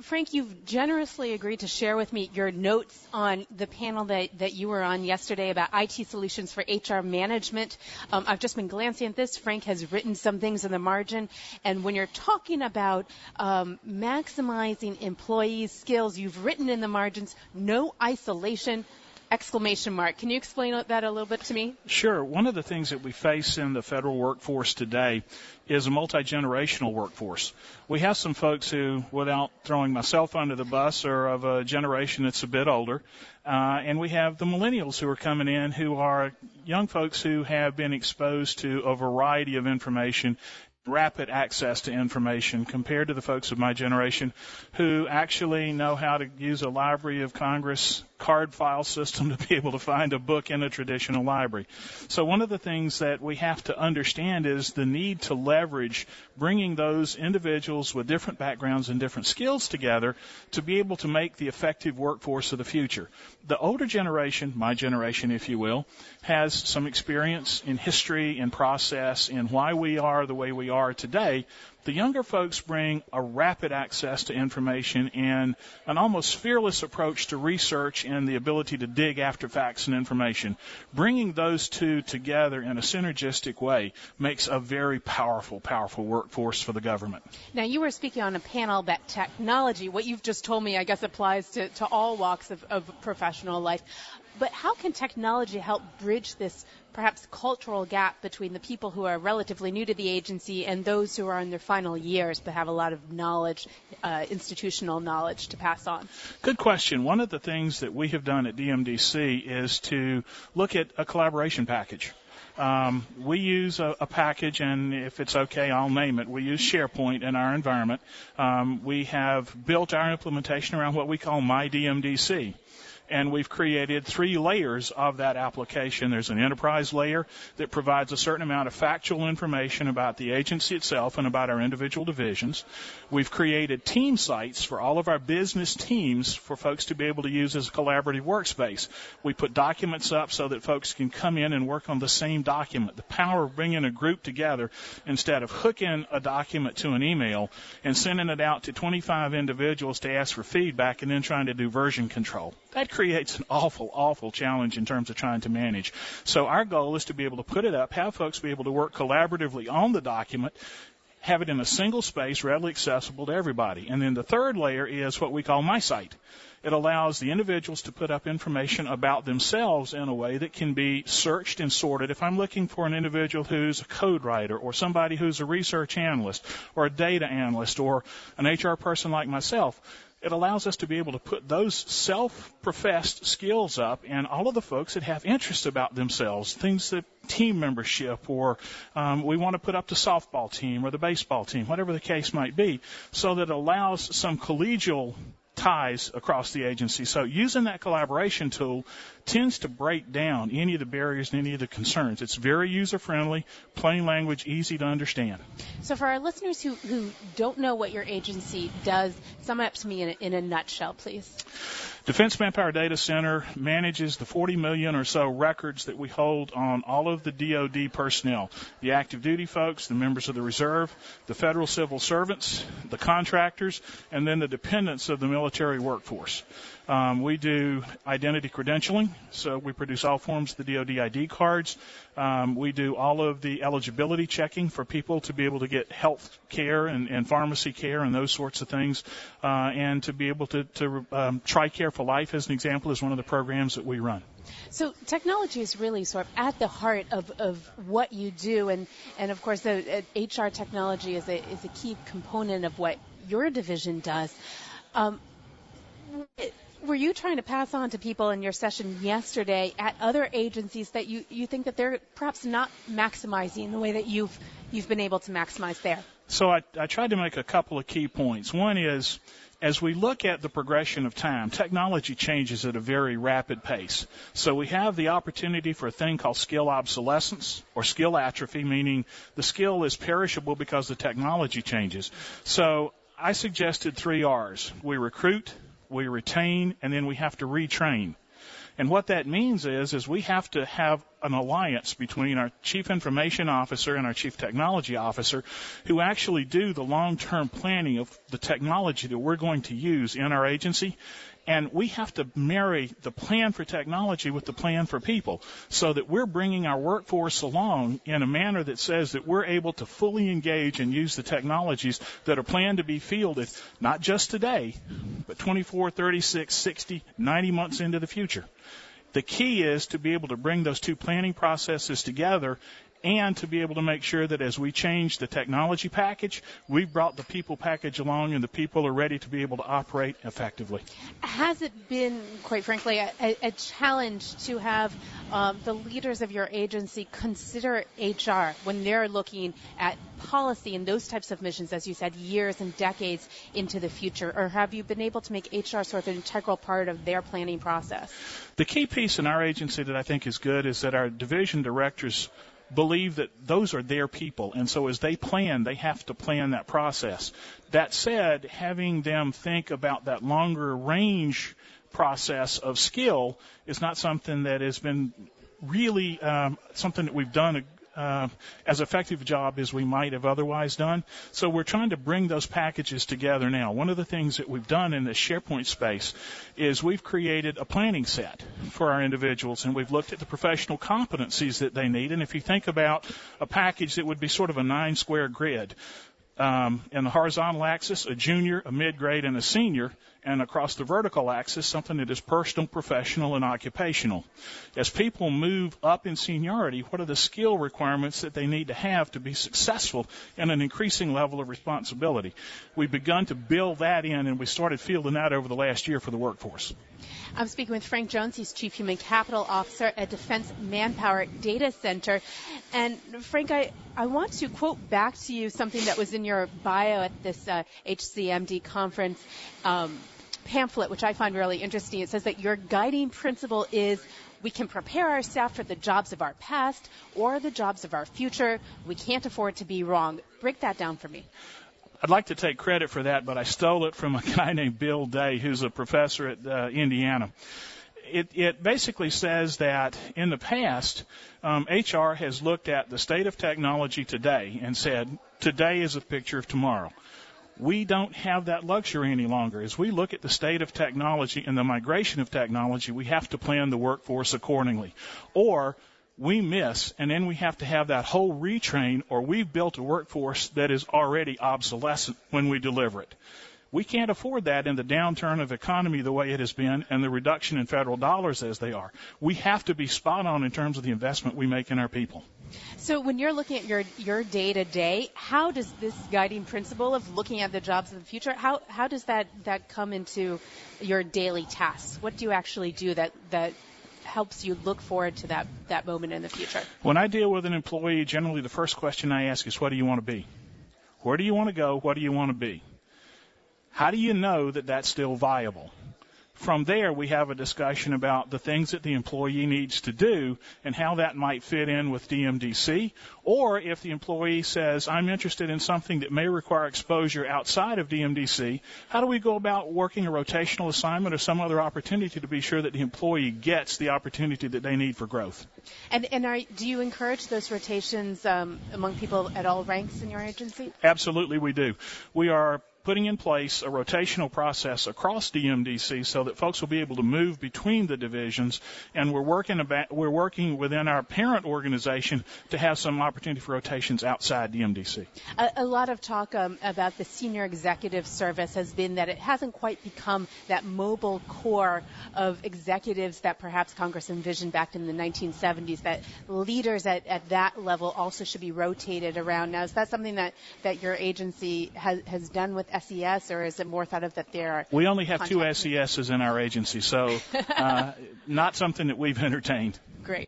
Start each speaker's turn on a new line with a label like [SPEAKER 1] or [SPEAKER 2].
[SPEAKER 1] Frank, you've generously agreed to share with me your notes on the panel that you were on yesterday about IT solutions for HR management. I've just been glancing at this. Frank has written some things in the margin. And when you're talking about maximizing employees' skills, you've written in the margins, no isolation, exclamation mark. Can you explain that a little bit to me?
[SPEAKER 2] Sure. One of the things that we face in the federal workforce today is a multi-generational workforce. We have some folks who, without throwing myself under the bus, are of a generation that's a bit older. And we have the millennials who are coming in who are young folks who have been exposed to a variety of information, rapid access to information compared to the folks of my generation who actually know how to use a Library of Congress card file system to be able to find a book in a traditional library. So one of the things that we have to understand is the need to leverage bringing those individuals with different backgrounds and different skills together to be able to make the effective workforce of the future. The older generation, my generation if you will, has some experience in history and process and why we are the way we are today. The younger folks bring a rapid access to information and an almost fearless approach to research and the ability to dig after facts and information. Bringing those two together in a synergistic way makes a very powerful, powerful workforce for the government.
[SPEAKER 1] Now, you were speaking on a panel about technology. What you've just told me, I guess, applies to all walks of professional life. But how can technology help bridge this perhaps cultural gap between the people who are relatively new to the agency and those who are in their final years but have a lot of knowledge, institutional knowledge to pass on?
[SPEAKER 2] Good question. One of the things that we have done at DMDC is to look at a collaboration package. We use a package, and if it's okay, I'll name it. We use SharePoint in our environment. We have built our implementation around what we call MyDMDC. And we've created 3 layers of that application. There's an enterprise layer that provides a certain amount of factual information about the agency itself and about our individual divisions. We've created team sites for all of our business teams for folks to be able to use as a collaborative workspace. We put documents up so that folks can come in and work on the same document. The power of bringing a group together instead of hooking a document to an email and sending it out to 25 individuals to ask for feedback and then trying to do version control. That creates an awful, awful challenge in terms of trying to manage. So our goal is to be able to put it up, have folks be able to work collaboratively on the document, have it in a single space, readily accessible to everybody. And then the third layer is what we call My Site. It allows the individuals to put up information about themselves in a way that can be searched and sorted. If I'm looking for an individual who's a code writer or somebody who's a research analyst or a data analyst or an HR person like myself, it allows us to be able to put those self-professed skills up and all of the folks that have interests about themselves, things that team membership or we want to put up the softball team or the baseball team, whatever the case might be, so that it allows some collegial ties across the agency. So using that collaboration tool tends to break down any of the barriers and any of the concerns. It's very user-friendly, plain language, easy to understand.
[SPEAKER 1] So for our listeners who don't know what your agency does, sum it up to me in a nutshell, please.
[SPEAKER 2] Defense Manpower Data Center manages the 40 million or so records that we hold on all of the DoD personnel, the active duty folks, the members of the reserve, the federal civil servants, the contractors, and then the dependents of the military workforce. We do identity credentialing, so we produce all forms of the DoD ID cards. We do all of the eligibility checking for people to be able to get health care and pharmacy care and those sorts of things, and to be able to TRICARE for Life, as an example, is one of the programs that we run.
[SPEAKER 1] So technology is really sort of at the heart of what you do, and of course the HR technology is a key component of what your division does. Were you trying to pass on to people in your session yesterday at other agencies that you think that they're perhaps not maximizing the way that you've been able to maximize there?
[SPEAKER 2] So I tried to make a couple of key points. One is, as we look at the progression of time, technology changes at a very rapid pace. So we have the opportunity for a thing called skill obsolescence or skill atrophy, meaning the skill is perishable because the technology changes. So I suggested 3 R's. We recruit, we retain, and then we have to retrain. And what that means is we have to have an alliance between our chief information officer and our chief technology officer who actually do the long-term planning of the technology that we're going to use in our agency. And we have to marry the plan for technology with the plan for people so that we're bringing our workforce along in a manner that says that we're able to fully engage and use the technologies that are planned to be fielded, not just today, but 24, 36, 60, 90 months into the future. The key is to be able to bring those two planning processes together and to be able to make sure that as we change the technology package, we've brought the people package along and the people are ready to be able to operate effectively.
[SPEAKER 1] Has it been, quite frankly, a challenge to have the leaders of your agency consider HR when they're looking at policy and those types of missions, as you said, years and decades into the future? Or have you been able to make HR sort of an integral part of their planning process?
[SPEAKER 2] The key piece in our agency that I think is good is that our division directors believe that those are their people, and so as they plan, they have to plan that process. That said, having them think about that longer range process of skill is not something that has been really something that we've done as effective a job as we might have otherwise done. So we're trying to bring those packages together now. One of the things that we've done in the SharePoint space is we've created a planning set for our individuals, and we've looked at the professional competencies that they need. And if you think about a package that would be sort of a 9-square grid, in the horizontal axis, a junior, a mid-grade, and a senior, and across the vertical axis, something that is personal, professional, and occupational. As people move up in seniority, what are the skill requirements that they need to have to be successful in an increasing level of responsibility? We've begun to build that in, and we started fielding that over the last year for the workforce.
[SPEAKER 1] I'm speaking with Frank Jones. He's Chief Human Capital Officer at Defense Manpower Data Center. And, Frank, I want to quote back to you something that was in your bio at this HCMD conference pamphlet, which I find really interesting. It says that your guiding principle is we can prepare our staff for the jobs of our past or the jobs of our future. We can't afford to be wrong. Break that down for me.
[SPEAKER 2] I'd like to take credit for that, but I stole it from a guy named Bill Day, who's a professor at Indiana. It basically says that in the past, HR has looked at the state of technology today and said, today is a picture of tomorrow. We don't have that luxury any longer. As we look at the state of technology and the migration of technology, we have to plan the workforce accordingly. Or we miss, and then we have to have that whole retrain, or we've built a workforce that is already obsolescent when we deliver it. We can't afford that in the downturn of economy the way it has been and the reduction in federal dollars as they are. We have to be spot on in terms of the investment we make in our people.
[SPEAKER 1] So when you're looking at your day-to-day, how does this guiding principle of looking at the jobs of the future, how does that come into your daily tasks? What do you actually do that helps you look forward to that moment in the future?
[SPEAKER 2] When I deal with an employee, generally the first question I ask is, what do you want to be? Where do you want to go? What do you want to be? How do you know that that's still viable? From there, we have a discussion about the things that the employee needs to do and how that might fit in with DMDC. Or if the employee says, I'm interested in something that may require exposure outside of DMDC, how do we go about working a rotational assignment or some other opportunity to be sure that the employee gets the opportunity that they need for growth?
[SPEAKER 1] And do you encourage those rotations among people at all ranks in your agency?
[SPEAKER 2] Absolutely, we do. We are putting in place a rotational process across DMDC so that folks will be able to move between the divisions, and we're working within our parent organization to have some opportunity for rotations outside DMDC.
[SPEAKER 1] A lot of talk about the senior executive service has been that it hasn't quite become that mobile core of executives that perhaps Congress envisioned back in the 1970s, that leaders at that level also should be rotated around. Now, is that something that your agency has done with SES, or is it more thought of that there?
[SPEAKER 2] We only have 2 SESs in our agency, so not something that we've entertained.
[SPEAKER 1] Great.